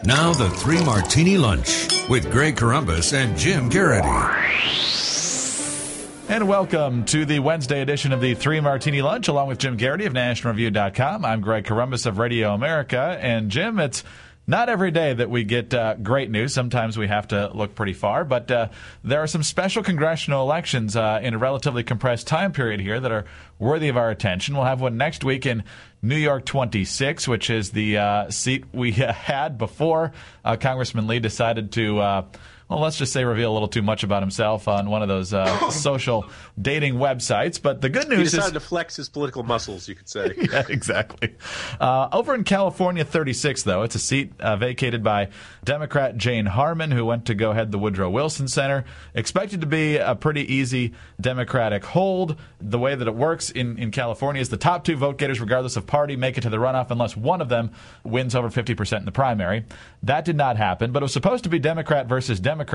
Now the Three Martini Lunch with Greg Corombos and Jim Garrity. And welcome to the Wednesday edition of the Three Martini Lunch, along with Jim Garrity of NationalReview.com. I'm Greg Corombos of Radio America. And Jim, it's not every day that we get great news. Sometimes we have to look pretty far. But there are some special congressional elections in a relatively compressed time period here that are worthy of our attention. We'll have one next week in New York 26, which is the seat we had before Congressman Lee decided to let's just say reveal a little too much about himself on one of those social dating websites. But the good news is... He decided to flex his political muscles, you could say. Yeah, exactly. Over in California 36, though, it's a seat vacated by Democrat Jane Harman, who went to go head the Woodrow Wilson Center. Expected to be a pretty easy Democratic hold. The way that it works in California is the top two vote getters, regardless of party, make it to the runoff unless one of them wins over 50% in the primary. That did not happen, but it was supposed to be Democrat versus Democrat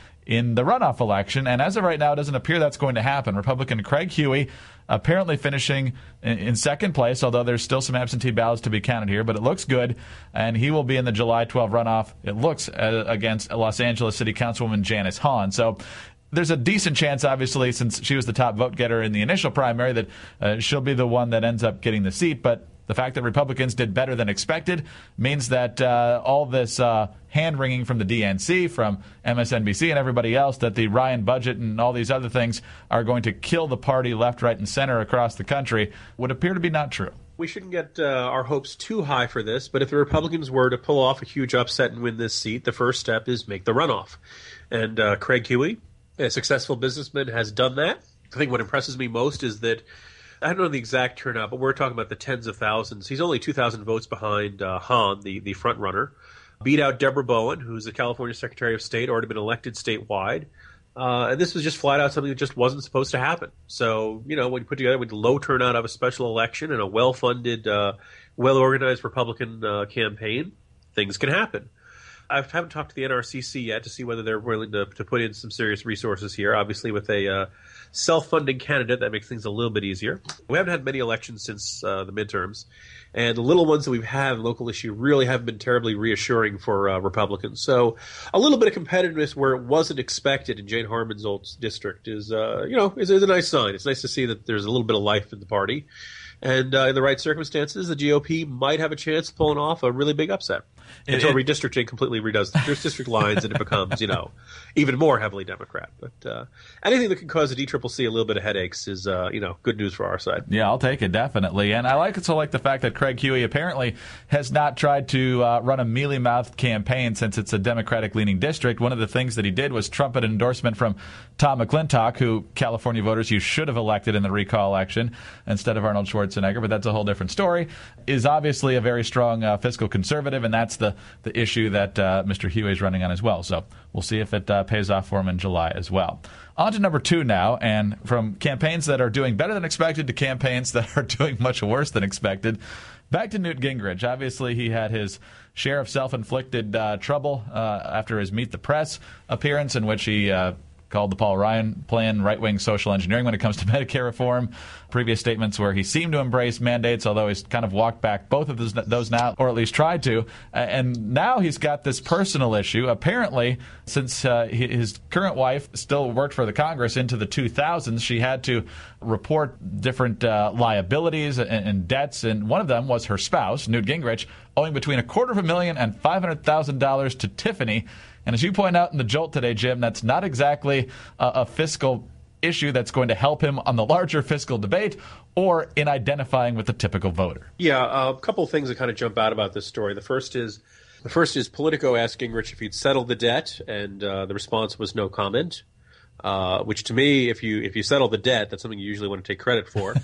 in the runoff election, and as of right now, it doesn't appear that's going to happen. Republican Craig Huey apparently finishing in second place, although there's still some absentee ballots to be counted here, but it looks good, and he will be in the July 12 runoff, it looks, against Los Angeles City Councilwoman Janice Hahn. So there's a decent chance, obviously, since she was the top vote getter in the initial primary, that she'll be the one that ends up getting the seat, but the fact that Republicans did better than expected means that all this hand-wringing from the DNC, from MSNBC and everybody else, that the Ryan budget and all these other things are going to kill the party left, right, and center across the country would appear to be not true. We shouldn't get our hopes too high for this, but if the Republicans were to pull off a huge upset and win this seat, the first step is make the runoff. And Craig Huey, a successful businessman, has done that. I think what impresses me most is that I don't know the exact turnout, but we're talking about the tens of thousands. He's only 2,000 votes behind Hahn, the front runner. Beat out Deborah Bowen, who's the California Secretary of State, already been elected statewide. And this was just flat out something that just wasn't supposed to happen. So, when you put together with the low turnout of a special election and a well-funded, well-organized Republican campaign, things can happen. I haven't talked to the NRCC yet to see whether they're willing to put in some serious resources here. Obviously, with a self-funding candidate, that makes things a little bit easier. We haven't had many elections since the midterms, and the little ones that we've had in local issue really haven't been terribly reassuring for Republicans. So a little bit of competitiveness where it wasn't expected in Jane Harman's old district is a nice sign. It's nice to see that there's a little bit of life in the party. And in the right circumstances, the GOP might have a chance of pulling off a really big upset until redistricting completely redoes the district lines and it becomes, even more heavily Democrat. But anything that can cause the DCCC a little bit of headaches is, good news for our side. Yeah, I'll take it, definitely. And I like the fact that Craig Huey apparently has not tried to run a mealy-mouthed campaign since it's a Democratic-leaning district. One of the things that he did was trumpet an endorsement from Tom McClintock, who California voters you should have elected in the recall election instead of Arnold Schwarzenegger, but that's a whole different story, is obviously a very strong fiscal conservative, and that's the issue that Mr. Huey is running on as well. So we'll see if it pays off for him in July as well. On to number two now, and from campaigns that are doing better than expected to campaigns that are doing much worse than expected, back to Newt Gingrich. Obviously, he had his share of self-inflicted trouble after his Meet the Press appearance, in which he called the Paul Ryan plan right-wing social engineering when it comes to Medicare reform. Previous statements where he seemed to embrace mandates, although he's kind of walked back both of those now, or at least tried to. And now he's got this personal issue. Apparently, since his current wife still worked for the Congress into the 2000s, she had to report different liabilities and debts, and one of them was her spouse, Newt Gingrich, owing between $250,000 and $500,000 to Tiffany. And as you point out in the Jolt today, Jim, that's not exactly a fiscal issue that's going to help him on the larger fiscal debate or in identifying with the typical voter. Yeah, a couple of things that kind of jump out about this story. The first is Politico asked Gingrich if he'd settled the debt, and the response was no comment. Which to me, if you settle the debt, that's something you usually want to take credit for.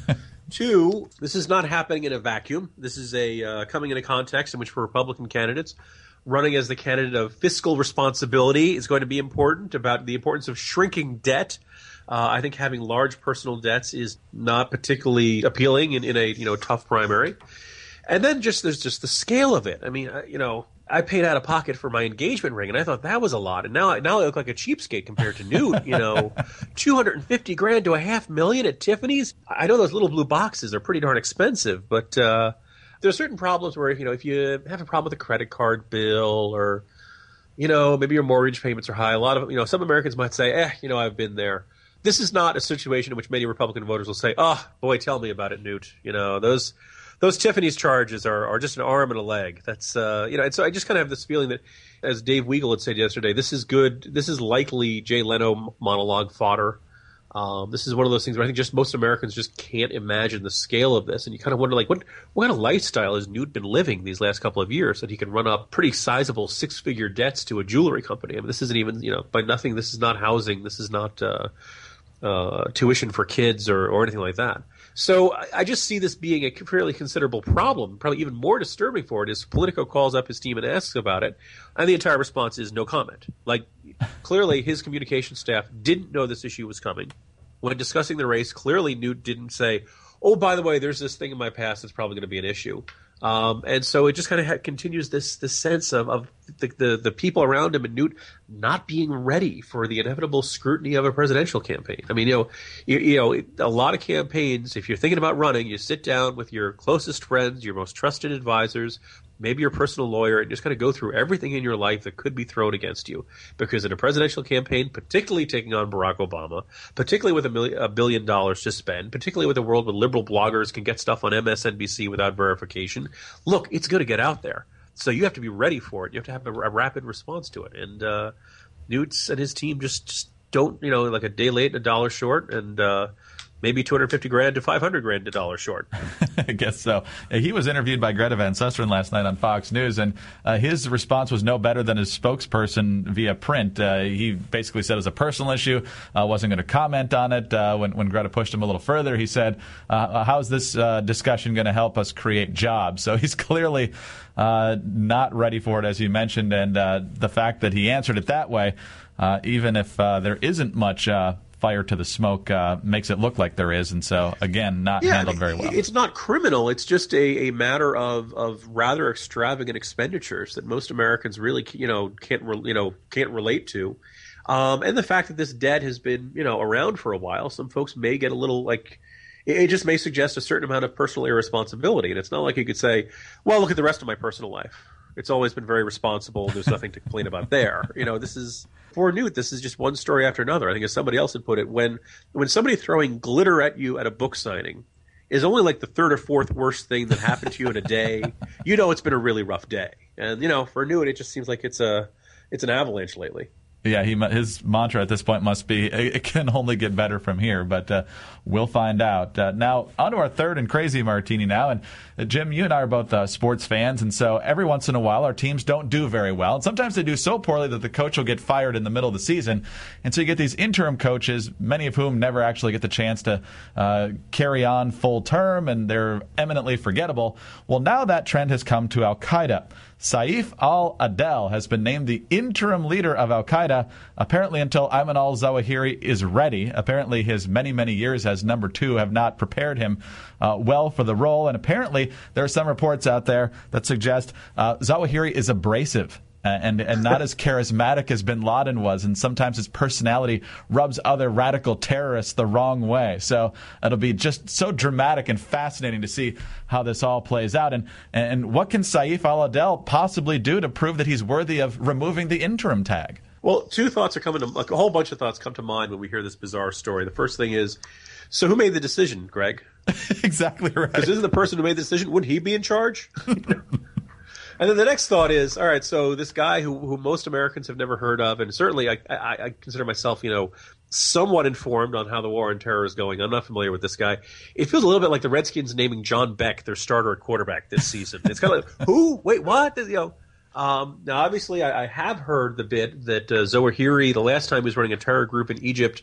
Two, this is not happening in a vacuum. This is coming in a context in which for Republican candidates, running as the candidate of fiscal responsibility is going to be important, about the importance of shrinking debt. I think having large personal debts is not particularly appealing in a tough primary. And then there's just the scale of it. I mean, I paid out of pocket for my engagement ring, and I thought that was a lot. And now I look like a cheapskate compared to Newt. $250,000 to $500,000 at Tiffany's. I know those little blue boxes are pretty darn expensive, but there are certain problems where, if you have a problem with a credit card bill or, maybe your mortgage payments are high, a lot of, some Americans might say, I've been there. This is not a situation in which many Republican voters will say, oh, boy, tell me about it, Newt. Those Tiffany's charges are just an arm and a leg. That's, and so I just kind of have this feeling that, as Dave Weigel had said yesterday, this is good. This is likely Jay Leno monologue fodder. This is one of those things where I think just most Americans just can't imagine the scale of this. And you kind of wonder, like, what kind of lifestyle has Newt been living these last couple of years that he can run up pretty sizable 6-figure debts to a jewelry company? I mean, this isn't even, by nothing, this is not housing. This is not tuition for kids or anything like that. So I just see this being a fairly considerable problem. Probably even more disturbing for it is Politico calls up his team and asks about it, and the entire response is no comment. Like, clearly his communication staff didn't know this issue was coming. When discussing the race, clearly Newt didn't say, oh, by the way, there's this thing in my past that's probably going to be an issue. And so it just kind of continues this sense of the people around him and Newt not being ready for the inevitable scrutiny of a presidential campaign. I mean, a lot of campaigns, if you're thinking about running, you sit down with your closest friends, your most trusted advisors, maybe your personal lawyer, and just kind of go through everything in your life that could be thrown against you. Because in a presidential campaign, particularly taking on Barack Obama, particularly with $1 billion to spend, particularly with a world where liberal bloggers can get stuff on MSNBC without verification, look, it's going to get out there. So you have to be ready for it. You have to have a rapid response to it. And Newt and his team just don't, like a day late, a dollar short, and maybe $250,000 to $500,000 a dollar short. I guess so. He was interviewed by Greta Van Susteren last night on Fox News, and his response was no better than his spokesperson via print. He basically said it was a personal issue, wasn't going to comment on it. When Greta pushed him a little further, he said, how's this discussion going to help us create jobs? So he's clearly not ready for it, as you mentioned, and the fact that he answered it that way, even if there isn't much fire to the smoke, makes it look like there is, and so again, not handled very well. It's not criminal; it's just a matter of rather extravagant expenditures that most Americans really can't relate to, and the fact that this debt has been around for a while. Some folks may get a little like. It just may suggest a certain amount of personal irresponsibility, and it's not like you could say, "Well, look at the rest of my personal life. It's always been very responsible. There's nothing to complain about there." This is. For Newt, this is just one story after another. I think as somebody else had put it, when somebody throwing glitter at you at a book signing is only like the third or fourth worst thing that happened to you in a day, it's been a really rough day. And, for Newt, it just seems like it's an avalanche lately. Yeah, his mantra at this point must be, it can only get better from here, but we'll find out. Now, on to our third and crazy martini now. And Jim, you and I are both sports fans, and so every once in a while our teams don't do very well. And sometimes they do so poorly that the coach will get fired in the middle of the season. And so you get these interim coaches, many of whom never actually get the chance to carry on full term, and they're eminently forgettable. Well, now that trend has come to Al-Qaeda. Saif al-Adel has been named the interim leader of Al-Qaeda, apparently until Ayman al-Zawahiri is ready. Apparently his many, many years as number 2 have not prepared him well for the role. And apparently there are some reports out there that suggest Zawahiri is abrasive. And not as charismatic as bin Laden was, and sometimes his personality rubs other radical terrorists the wrong way. So it'll be just so dramatic and fascinating to see how this all plays out. And what can Saif al-Adel possibly do to prove that he's worthy of removing the interim tag? Well, two thoughts are coming to a whole bunch of thoughts come to mind when we hear this bizarre story. The first thing is, so who made the decision, Greg? Exactly right. Because isn't the person who made the decision, wouldn't he be in charge? And then the next thought is, all right, so this guy who most Americans have never heard of, and certainly I consider myself, somewhat informed on how the war on terror is going. I'm not familiar with this guy. It feels a little bit like the Redskins naming John Beck their starter at quarterback this season. It's kind of like, who? Wait, what? Now, obviously, I have heard the bit that Zawahiri, the last time he was running a terror group in Egypt,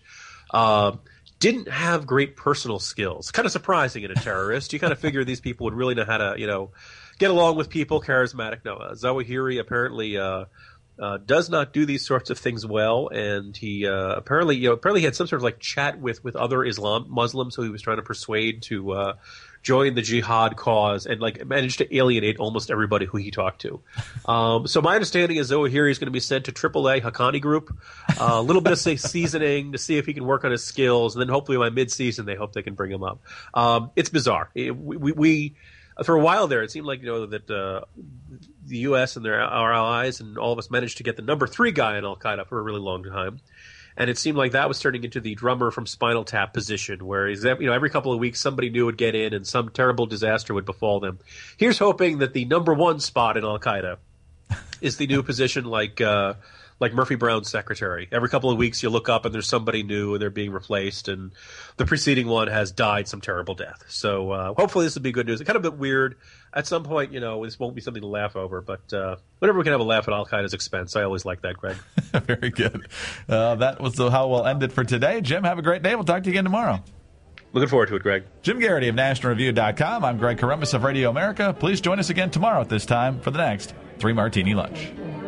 didn't have great personal skills. Kind of surprising in a terrorist. You kind of figure these people would really know how to, get along with people, charismatic. No, Zawahiri apparently does not do these sorts of things well, and he apparently had some sort of like chat with other Muslims who he was trying to persuade to join the jihad cause, and like managed to alienate almost everybody who he talked to. So my understanding is Zawahiri is going to be sent to AAA Haqqani Group, a little bit of seasoning to see if he can work on his skills, and then hopefully by mid-season they hope they can bring him up. It's bizarre. For a while there, it seemed like that the U.S. and our allies and all of us managed to get the number 3 guy in Al Qaeda for a really long time. And it seemed like that was turning into the drummer from Spinal Tap position, where every couple of weeks somebody new would get in and some terrible disaster would befall them. Here's hoping that the number 1 spot in Al Qaeda is the new position like Murphy Brown's secretary. Every couple of weeks you look up and there's somebody new and they're being replaced, and the preceding one has died some terrible death. So hopefully this will be good news. It's kind of a bit weird. At some point, this won't be something to laugh over, but whenever we can have a laugh at Al Qaeda's expense, I always like that, Greg. Very good. That was how we'll end it for today. Jim, have a great day. We'll talk to you again tomorrow. Looking forward to it, Greg. Jim Garrity of NationalReview.com. I'm Greg Corombos of Radio America. Please join us again tomorrow at this time for the next 3 Martini Lunch.